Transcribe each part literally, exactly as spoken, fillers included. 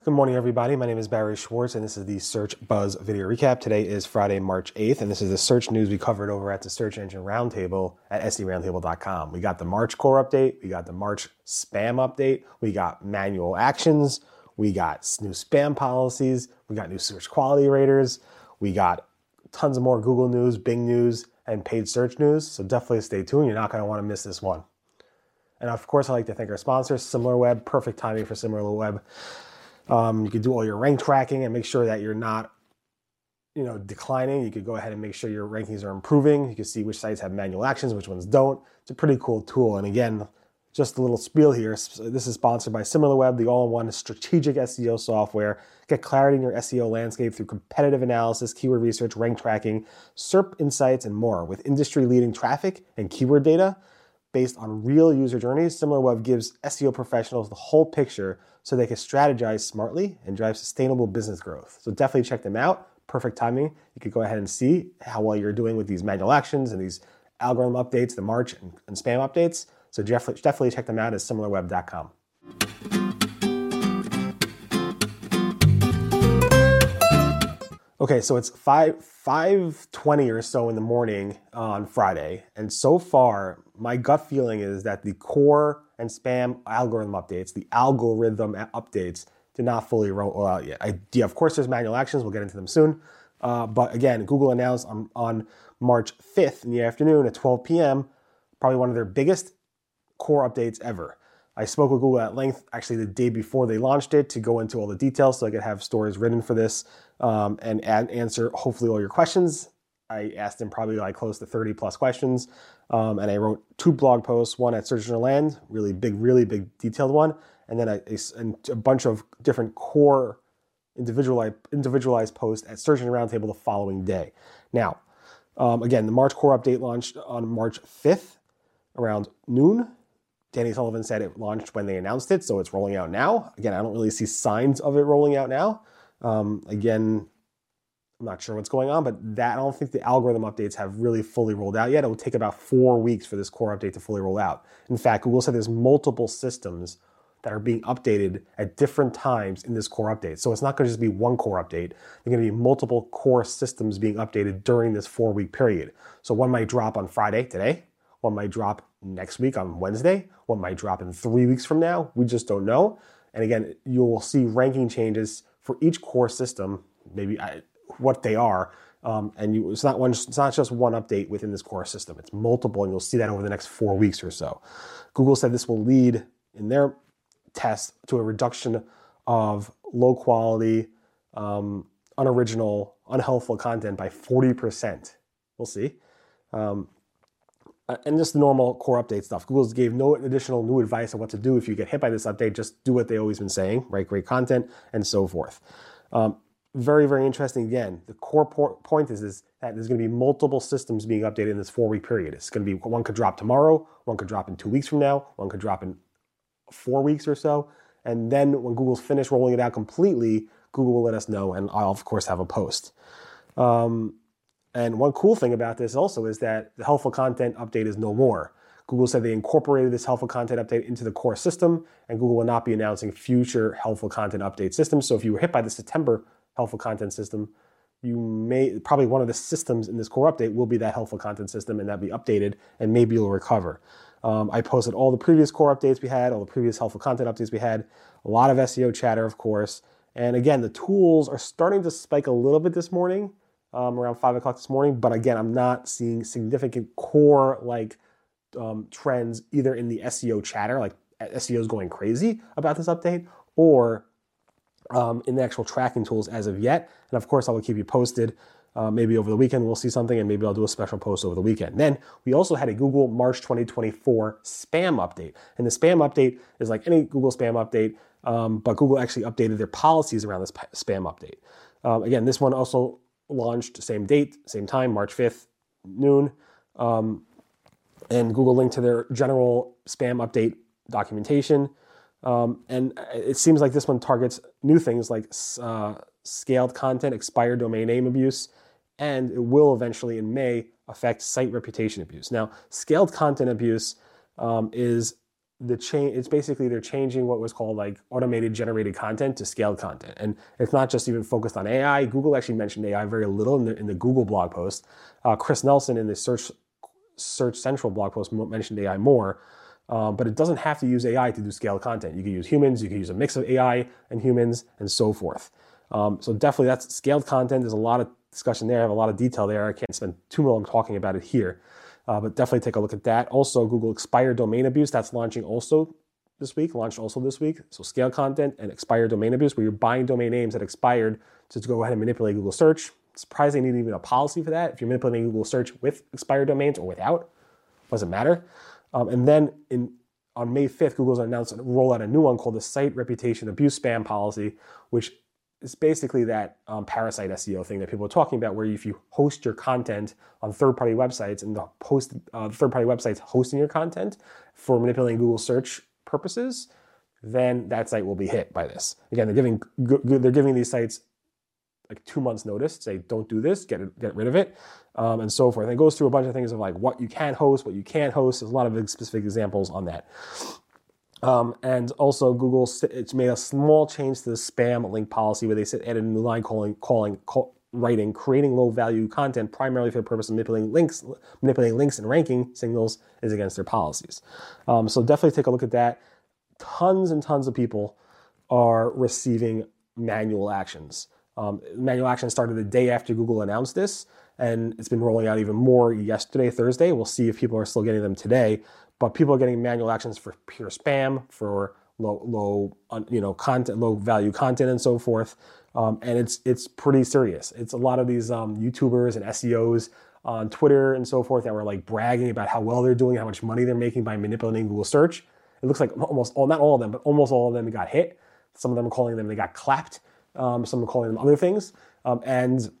Good morning, everybody. My name is Barry Schwartz, and this is the Search Buzz video recap. Today is Friday, March eighth, and this is the search news we covered over at the Search Engine Roundtable at S E roundtable dot com. We got the March core update, we got the March spam update, we got manual actions, we got new spam policies, we got new search quality raters, we got tons of more Google news, Bing news, and paid search news. So definitely stay tuned. You're not going to want to miss this one. And of course, I'd like to thank our sponsors, SimilarWeb. Perfect timing for SimilarWeb. Um, you can do all your rank tracking and make sure that you're not, you know, declining. You could go ahead and make sure your rankings are improving. You can see which sites have manual actions, which ones don't. It's a pretty cool tool. And again, just a little spiel here. This is sponsored by SimilarWeb, the all-in-one strategic S E O software. Get clarity in your S E O landscape through competitive analysis, keyword research, rank tracking, S E R P insights, and more. With industry-leading traffic and keyword data based on real user journeys, SimilarWeb gives S E O professionals the whole picture so they can strategize smartly and drive sustainable business growth. So definitely check them out. Perfect timing. You could go ahead and see how well you're doing with these manual actions and these algorithm updates, the March and, and spam updates. So definitely, definitely check them out at similar web dot com. Okay, so it's five five twenty or so in the morning on Friday, and so far my gut feeling is that the core and spam algorithm updates, the algorithm updates, did not fully roll out yet. I, yeah, of course, there's manual actions. We'll get into them soon. Uh, but again, Google announced on, on March fifth in the afternoon at twelve p.m. probably one of their biggest core updates ever. I spoke with Google at length actually the day before they launched it to go into all the details so I could have stories written for this um, and add, answer hopefully all your questions. I asked them probably like close to thirty plus questions. Um, and I wrote two blog posts, one at Search Engine Land, really big, really big detailed one. And then a, a, a bunch of different core individualized, individualized posts at Search Engine Roundtable the following day. Now, um, again, the March core update launched on March fifth around noon. Danny Sullivan said it launched when they announced it, so it's rolling out now. Again, I don't really see signs of it rolling out now. Um, again, I'm not sure what's going on, but that I don't think the algorithm updates have really fully rolled out yet. It will take about four weeks for this core update to fully roll out. In fact, Google said there's multiple systems that are being updated at different times in this core update. So it's not going to just be one core update. There are going to be multiple core systems being updated during this four-week period. So one might drop on Friday, today. One might drop next week on Wednesday. One might drop in three weeks from now. We just don't know. And again, you will see ranking changes for each core system, maybe I, what they are. Um, and you, it's not one. It's not just one update within this core system. It's multiple, and you'll see that over the next four weeks or so. Google said this will lead in their test to a reduction of low quality, um, unoriginal, unhelpful content by forty percent. We'll see. Um, And just the normal core update stuff. Google gave no additional new advice on what to do if you get hit by this update. Just do what they've always been saying, right? Great content and so forth. Um, very, very interesting. Again, the core po- point is, is that there's going to be multiple systems being updated in this four-week period. It's going to be one could drop tomorrow, one could drop in two weeks from now, one could drop in four weeks or so. And then when Google's finished rolling it out completely, Google will let us know, and I'll, of course, have a post. Um, And one cool thing about this also is that the helpful content update is no more. Google said they incorporated this helpful content update into the core system, and Google will not be announcing future helpful content update systems. So if you were hit by the September helpful content system, you may, probably one of the systems in this core update will be that helpful content system, and that'll be updated, and maybe you'll recover. Um, I posted all the previous core updates we had, all the previous helpful content updates we had, a lot of S E O chatter, of course. And again, the tools are starting to spike a little bit this morning. Um, around five o'clock this morning. But again, I'm not seeing significant core like um, trends either in the S E O chatter, like S E O is going crazy about this update, or um, in the actual tracking tools as of yet. And of course, I will keep you posted. Uh, maybe over the weekend we'll see something, and maybe I'll do a special post over the weekend. Then we also had a Google March twenty twenty-four spam update. And the spam update is like any Google spam update, um, but Google actually updated their policies around this spam update. Um, again, this one also launched same date, same time, March fifth, noon. Um, and Google linked to their general spam update documentation. Um, and it seems like this one targets new things like uh, scaled content, expired domain name abuse, and it will eventually in May affect site reputation abuse. Now, scaled content abuse um, is the change, it's basically they're changing what was called like automated generated content to scaled content. And it's not just even focused on A I. Google actually mentioned A I very little in the, in the Google blog post. Uh, Chris Nelson in the Search Search Central blog post mentioned A I more. Um, but it doesn't have to use A I to do scaled content. You can use humans, you can use a mix of A I and humans, and so forth. Um, so definitely that's scaled content. There's a lot of discussion there. I have a lot of detail there. I can't spend too long talking about it here. Uh, but definitely take a look at that. Also, Google expired domain abuse. That's launching also this week, launched also this week. So scaled content and expired domain abuse, where you're buying domain names that expired to go ahead and manipulate Google search. Surprising they need even a policy for that. If you're manipulating Google search with expired domains or without, doesn't matter. Um, and then in, on May fifth, Google's announced to roll out a new one called the Site Reputation Abuse Spam Policy, which is basically that um, parasite S E O thing that people are talking about, where if you host your content on third-party websites and the host, uh, third-party websites hosting your content for manipulating Google search purposes, then that site will be hit by this. Again, they're giving they're giving these sites like two months notice, say don't do this, get it, get rid of it, um, and so forth. And it goes through a bunch of things of like what you can host, what you can't host. There's a lot of specific examples on that. Um, and also Google, it's made a small change to the spam link policy where they said added a new line calling, calling, call, writing, creating low value content primarily for the purpose of manipulating links, manipulating links and ranking signals is against their policies. Um, so definitely take a look at that. Tons and tons of people are receiving manual actions. Um, manual action started the day after Google announced this, and it's been rolling out even more yesterday, Thursday. We'll see if people are still getting them today, but people are getting manual actions for pure spam, for low, low, you know, content, low value content, and so forth. Um, and it's it's pretty serious. It's a lot of these um, YouTubers and S E Os on Twitter and so forth that were like bragging about how well they're doing, how much money they're making by manipulating Google search. It looks like almost all, not all of them, but almost all of them got hit. Some of them are calling them they got clapped. Um, some are calling them other things. Um, and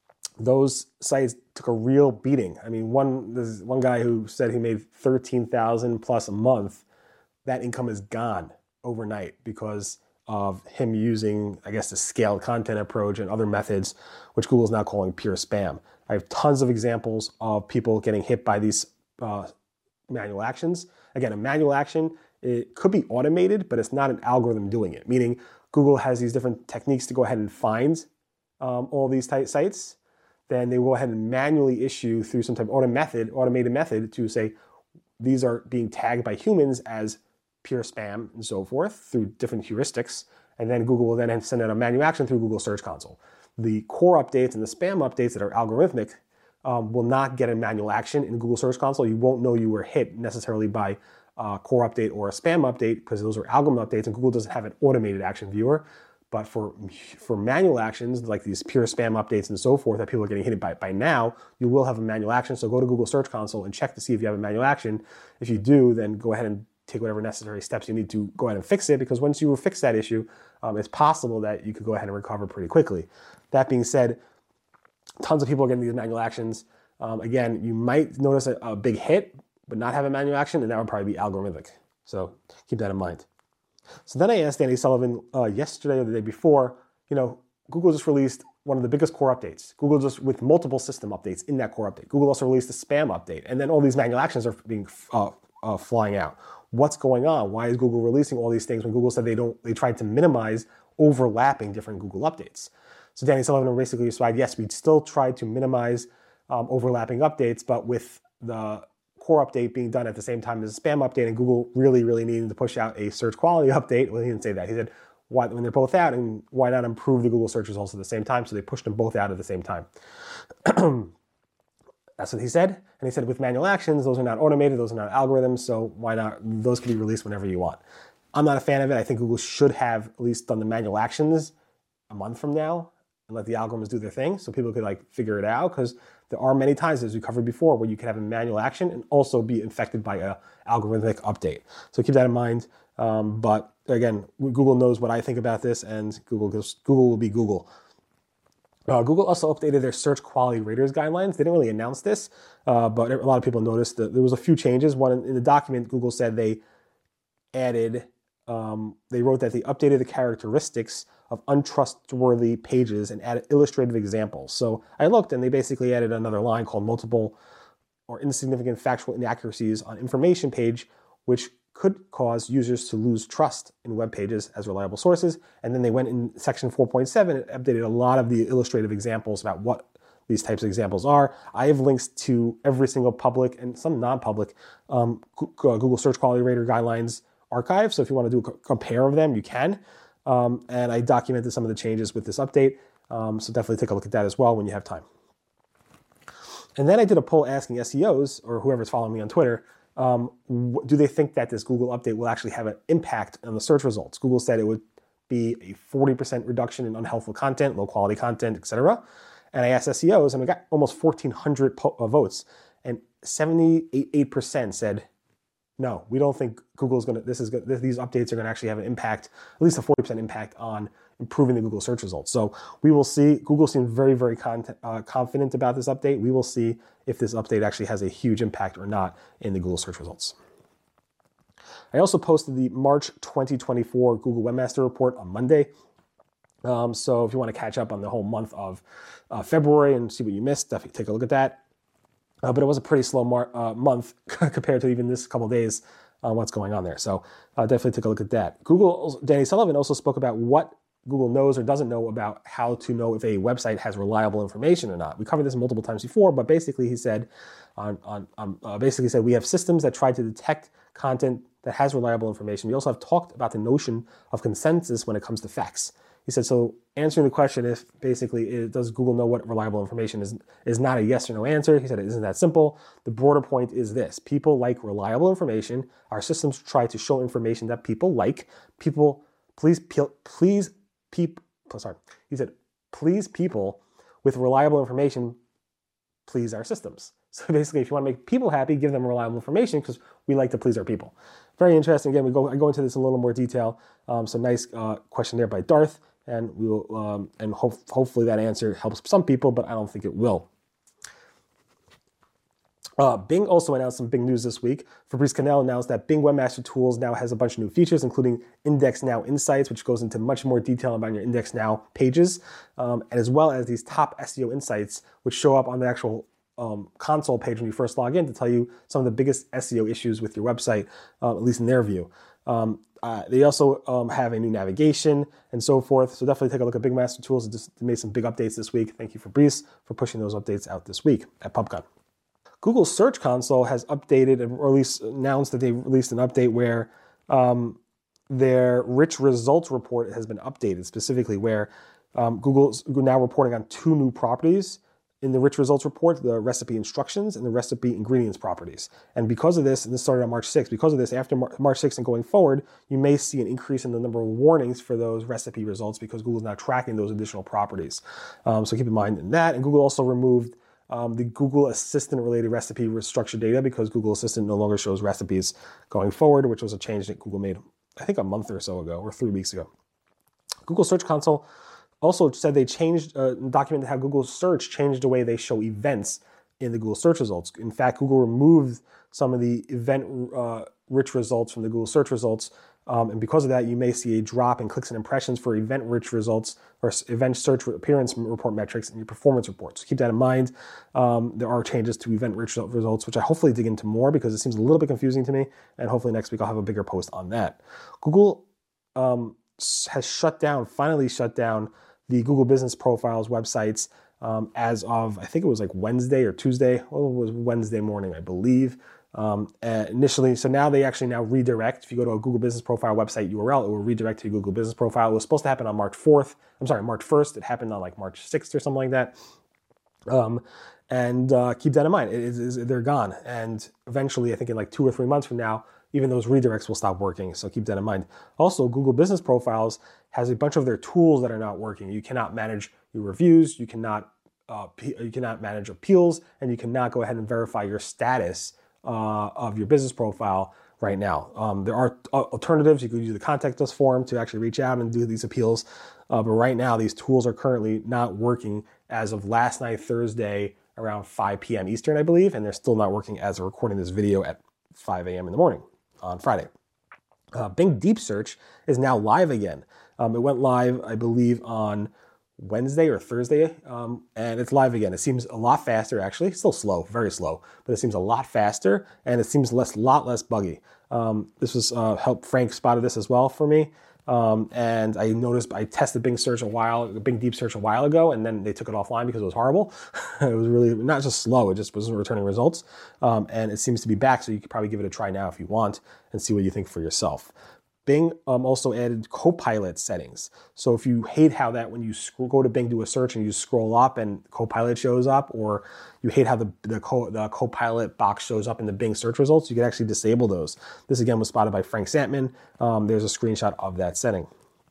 those sites took a real beating. I mean, one there's one guy who said he made thirteen thousand plus a month. That income is gone overnight because of him using, I guess, the scaled content approach and other methods, which Google is now calling pure spam. I have tons of examples of people getting hit by these uh, manual actions. Again, a manual action, it could be automated, but it's not an algorithm doing it, meaning Google has these different techniques to go ahead and find um, all these type sites. Then they will go ahead and manually issue through some type of auto method, automated method to say these are being tagged by humans as pure spam and so forth through different heuristics. And then Google will then send out a manual action through Google Search Console. The core updates and the spam updates that are algorithmic um, will not get a manual action in Google Search Console. You won't know you were hit necessarily by Uh, core update or a spam update because those are algorithm updates and Google doesn't have an automated action viewer. But for for manual actions like these pure spam updates and so forth that people are getting hit by by now, you will have a manual action. So go to Google Search Console and check to see if you have a manual action. If you do, then go ahead and take whatever necessary steps you need to go ahead and fix it, because once you fix that issue, um, it's possible that you could go ahead and recover pretty quickly. That being said, tons of people are getting these manual actions. Um, again, you might notice a, a big hit, but not have a manual action, and that would probably be algorithmic. So keep that in mind. So then I asked Danny Sullivan uh, yesterday or the day before, you know, Google just released one of the biggest core updates. Google just, with multiple system updates in that core update. Google also released a spam update, and then all these manual actions are being uh, uh, flying out. What's going on? Why is Google releasing all these things when Google said they don't, they tried to minimize overlapping different Google updates? So Danny Sullivan basically replied, yes, we'd still try to minimize um, overlapping updates, but with the core update being done at the same time as a spam update and Google really, really needing to push out a search quality update. Well, he didn't say that. He said, why, when they're both out, and why not improve the Google search results at the same time? So they pushed them both out at the same time. That's what he said. And he said with manual actions, those are not automated, those are not algorithms, so why not, those can be released whenever you want. I'm not a fan of it. I think Google should have at least done the manual actions a month from now and let the algorithms do their thing so people could like figure it out, because there are many times, as we covered before, where you can have a manual action and also be infected by an algorithmic update. So keep that in mind. Um, but again, Google knows what I think about this, and Google goes, Google will be Google. Uh, Google also updated their search quality raters guidelines. They didn't really announce this, uh, but a lot of people noticed that there was a few changes. One, in the document, Google said they added, um, they wrote that they updated the characteristics of untrustworthy pages and added illustrative examples. So I looked, and they basically added another line called multiple or insignificant factual inaccuracies on information page, which could cause users to lose trust in web pages as reliable sources. And then they went in section four point seven and updated a lot of the illustrative examples about what these types of examples are. I have links to every single public and some non-public um, Google Search Quality Rater Guidelines archive. So if you want to do a compare of them, you can. Um, and I documented some of the changes with this update. Um, so definitely take a look at that as well when you have time. And then I did a poll asking S E Os, or whoever's following me on Twitter, um, do they think that this Google update will actually have an impact on the search results? Google said it would be a forty percent reduction in unhelpful content, low quality content, et cetera. And I asked S E Os, and we got almost fourteen hundred po- uh, votes, and seventy-eight percent said, no, we don't think Google's going to, this is gonna, these updates are going to actually have an impact, at least a forty percent impact on improving the Google search results. So we will see. Google seems very, very content, uh, confident about this update. We will see if this update actually has a huge impact or not in the Google search results. I also posted the March twenty twenty-four Google Webmaster Report on Monday. Um, so if you want to catch up on the whole month of uh, February and see what you missed, definitely take a look at that. Uh, but it was a pretty slow mar- uh, month compared to even this couple of days on uh, what's going on there. So uh, definitely take a look at that. Google, Danny Sullivan also spoke about what Google knows or doesn't know about how to know if a website has reliable information or not. We covered this multiple times before, but basically he said, on, on, on uh, basically said we have systems that try to detect content that has reliable information. We also have talked about the notion of consensus when it comes to facts. He said, so answering the question if basically it, does Google know what reliable information is, is not a yes or no answer. He said it isn't that simple. The broader point is this. People like reliable information. Our systems try to show information that people like. People, please, please, people, sorry. He said, please people with reliable information, please our systems. So basically, if you want to make people happy, give them reliable information because we like to please our people. Very interesting. Again, we go I go into this in a little more detail. Um, so nice uh, question there by Darth. And we will, um, and ho- hopefully that answer helps some people, but I don't think it will. Uh, Bing also announced some big news this week. Fabrice Cannell announced that Bing Webmaster Tools now has a bunch of new features, including Index Now Insights, which goes into much more detail about your Index Now pages, um, and as well as these top S E O insights, which show up on the actual um, console page when you first log in to tell you some of the biggest S E O issues with your website, uh, at least in their view. Um, uh, they also um, have a new navigation and so forth. So definitely take a look at Bing Master Tools. It just made some big updates this week. Thank you, Fabrice, for pushing those updates out this week at PubCon. Google Search Console has updated and or at least announced that they released an update where um, their rich results report has been updated, specifically where um, Google's now reporting on two new properties in the rich results report, the recipe instructions and the recipe ingredients properties. And because of this, and this started on March sixth, because of this, after March sixth and going forward, you may see an increase in the number of warnings for those recipe results because Google's now tracking those additional properties. Um, so keep in mind in that. And Google also removed um, the Google Assistant related recipe structured data because Google Assistant no longer shows recipes going forward, which was a change that Google made, I think, a month or so ago or three weeks ago. Google Search Console also said they changed, uh, documented how Google Search changed the way they show events in the Google search results. In fact, Google removed some of the event-rich uh, results from the Google search results. Um, and because of that, you may see a drop in clicks and impressions for event-rich results or event search appearance report metrics in your performance reports. So keep that in mind. Um, there are changes to event-rich results, which I hopefully dig into more because it seems a little bit confusing to me. And hopefully next week I'll have a bigger post on that. Google um, has shut down, finally shut down the Google Business Profiles websites um, as of, I think it was like Wednesday or Tuesday. Well, it was Wednesday morning, I believe. Um, initially, so now they actually now redirect. If you go to a Google Business Profile website U R L, it will redirect to your Google Business Profile. It was supposed to happen on March fourth. I'm sorry, March first. It happened on like March sixth or something like that. Um, and uh, keep that in mind. It is, it is, they're gone. And eventually, I think in like two or three months from now, even those redirects will stop working. So keep that in mind. Also, Google Business Profiles has a bunch of their tools that are not working. You cannot manage your reviews. You cannot uh, you cannot manage appeals, and you cannot go ahead and verify your status uh, of your business profile right now. Um, there are alternatives. You could use the contact us form to actually reach out and do these appeals. Uh, but right now, these tools are currently not working as of last night, Thursday, around five p.m. Eastern, I believe, and they're still not working as of recording this video at five a.m. in the morning on Friday. Uh, Bing Deep Search is now live again. Um, it went live, I believe, on Wednesday or Thursday, um, and it's live again. It seems a lot faster, actually. It's still slow, very slow, but it seems a lot faster, and it seems less, lot less buggy. Um, this was uh, helped Frank spotted this as well for me. Um, and I noticed I tested Bing search a while, Bing deep search a while ago, and then they took it offline because it was horrible. It was really not just slow; it just wasn't returning results. Um, and it seems to be back, so you could probably give it a try now if you want and see what you think for yourself. Bing um, also added Copilot settings. So if you hate how that when you sc- go to Bing, do a search and you scroll up and Copilot shows up, or you hate how the the, Co- the Copilot box shows up in the Bing search results, you can actually disable those. This again was spotted by Frank Santman. Um, there's a screenshot of that setting.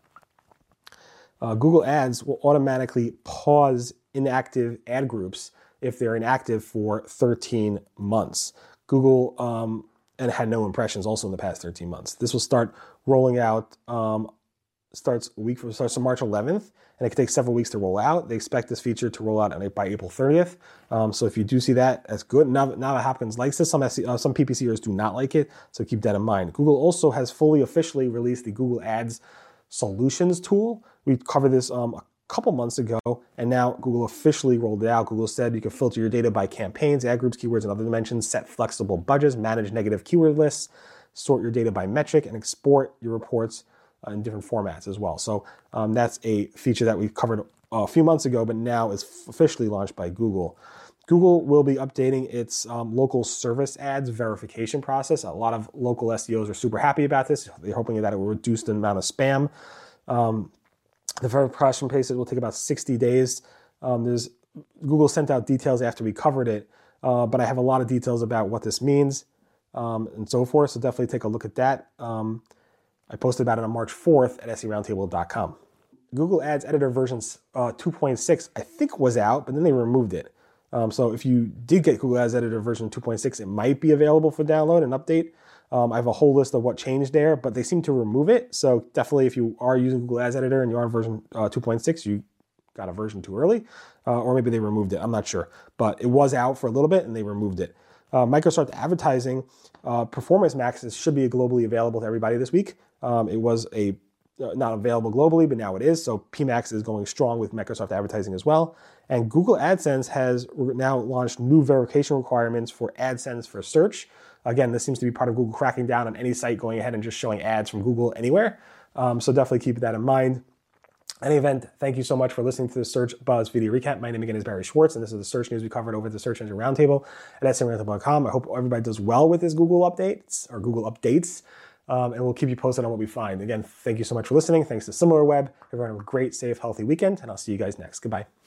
Uh, Google Ads will automatically pause inactive ad groups if they're inactive for thirteen months. Google um, and had no impressions also in the past thirteen months. This will start rolling out, um, starts a week from starts on March eleventh, and it can take several weeks to roll out. They expect this feature to roll out on, by April thirtieth. Um, so if you do see that, that's good. Now, now that Hopkins likes this, some uh, some PPCers do not like it, so keep that in mind. Google also has fully officially released the Google Ads Solutions tool. We covered this um, a couple months ago, and now Google officially rolled it out. Google said you can filter your data by campaigns, ad groups, keywords, and other dimensions, set flexible budgets, manage negative keyword lists, sort your data by metric, and export your reports uh, in different formats as well. So um, that's a feature that we covered a few months ago, but now is officially launched by Google. Google will be updating its um, local service ads verification process. A lot of local S E Os are super happy about this. They're hoping that it will reduce the amount of spam. Um, the verification process will take about sixty days. Um, there's Google sent out details after we covered it, uh, but I have a lot of details about what this means um, and so forth. So definitely take a look at that. Um, I posted about it on March fourth at S E roundtable dot com. Google Ads Editor version uh, two point six, I think, was out, but then they removed it. Um, so if you did get Google Ads Editor version two point six, it might be available for download and update. Um, I have a whole list of what changed there, but they seem to remove it. So definitely if you are using Google Ads Editor and you're on version uh, two point six, you got a version too early, uh, or maybe they removed it. I'm not sure, but it was out for a little bit and they removed it. Uh, Microsoft Advertising uh, Performance Max should be globally available to everybody this week. Um, it was a uh, not available globally, but now it is. So P MAX is going strong with Microsoft Advertising as well. And Google AdSense has now launched new verification requirements for AdSense for search. Again, this seems to be part of Google cracking down on any site going ahead and just showing ads from Google anywhere. Um, so definitely keep that in mind. In any event, thank you so much for listening to the Search Buzz video recap. My name again is Barry Schwartz, and this is the search news we covered over at the Search Engine Roundtable at S E roundtable dot com. I hope everybody does well with this Google updates or Google updates, um, and we'll keep you posted on what we find. Again, thank you so much for listening. Thanks to SimilarWeb. Everyone have a great, safe, healthy weekend, and I'll see you guys next. Goodbye.